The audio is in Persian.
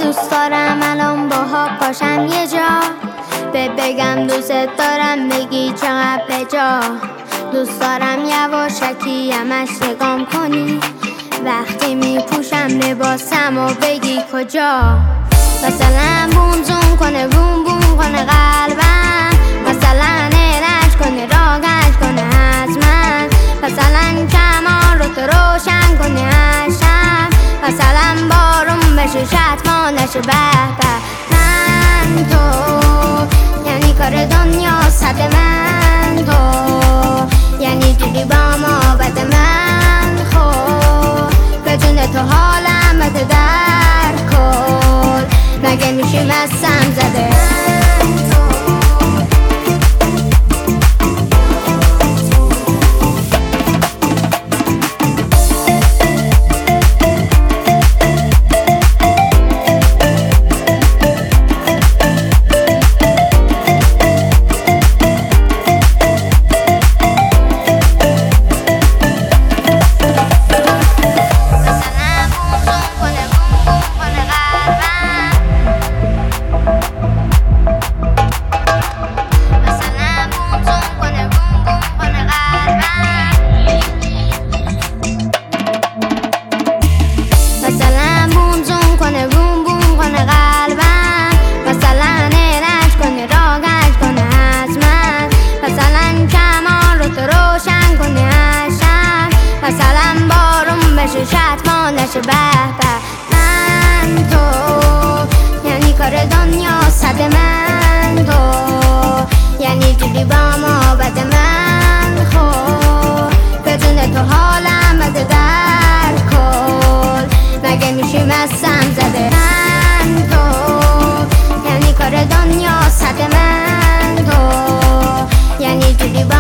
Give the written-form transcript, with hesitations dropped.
دوست دارم الان باها باشم یه جا، بگم دوست دارم بگی چقدر بجا. دوست دارم یواشکی همش نگام کنی وقتی میپوشم لباسم و بگی کجا. مثلا بوم زوم کنه بوم بوم کنه قلبم، مثلا ایرج کنه راگش کنه از من، مثلا کمان رو تو روشن کنه عشم، مثلا بارون بشه شتمان نشه به به. من تو یعنی کار دنیا صد من تو، یعنی جوری با ما بد من خود بدون تو حالم بده در کل، مگه میشه مستم زده. شتمان نشه به به. من تو یعنی کار دنیا صد من تو، یعنی جوری با ما بد من خود بدون تو حالم بده در کل، مگه میشه مستم زده. من تو یعنی کار دنیا صد من تو، یعنی جوری با